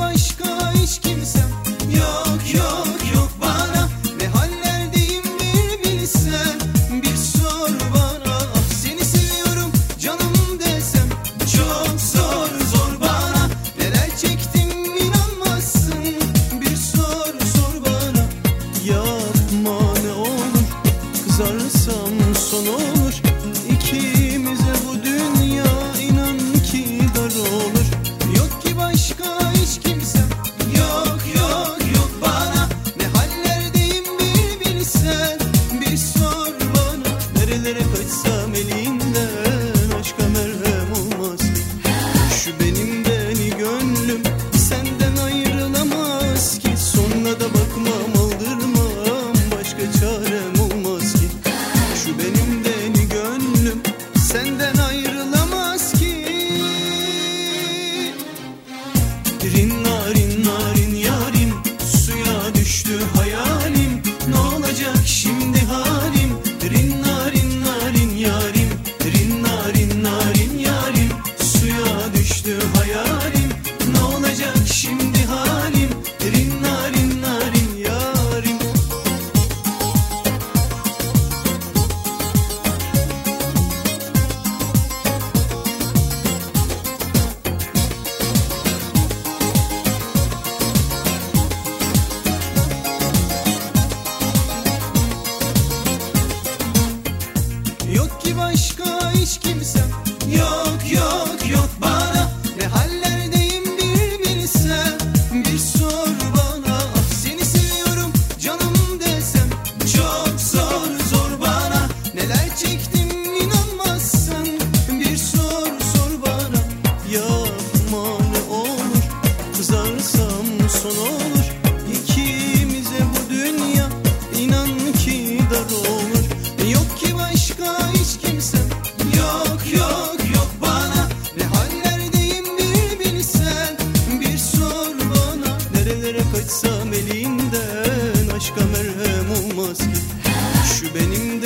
başka hiç kimsem yok yok yok bana. Ne hallerdeyim bir bilsen, bir sor bana. Ah seni seviyorum canım desem çok zor zor bana. Neler çektim inanmazsın, bir sor sor bana. Yapma ne olur, kızarsam son olur. İkimize bu dünya inan ki dar olur. Yok ki başka hiç kimsem yok yok yok bana. Ne hallerdeyim bir bilsen, bir sor bana. Nerelere kaçsam elinden aşka merhem olmaz. Şu benim deli gönlüm senden ayrılamaz ki. Sonuna da bakmam aldırmam, başka çarem olmaz ki. Şu benim deli gönlüm senden ayrılamaz ki. Rin narin narin yarim, suya düştü hayalim. Ne olacak şimdi halim? Rin narin narin yarim, rin narin narin yarim, suya düştü hayalim. Ne olacak şimdi halim? Rin narin narin yarim. Yok ki başka hiç kimsem yok yok yok bana. Ne hallerdeyim bir bilsen, bir sor bana. Ah seni seviyorum canım desem çok zor zor bana. Neler çektim inanmazsan, bir sor sor bana. Yapma ne olur, kızarsam son olur. İkimize bu dünya inan ki dar olur. Yok ki başka hiç kimsem yok yok yok bana. Ne hallerdeyim bir bilsen, bir sor bana. Nerelere kaçsam elinden aşka merhem olmaz ki. Şu benim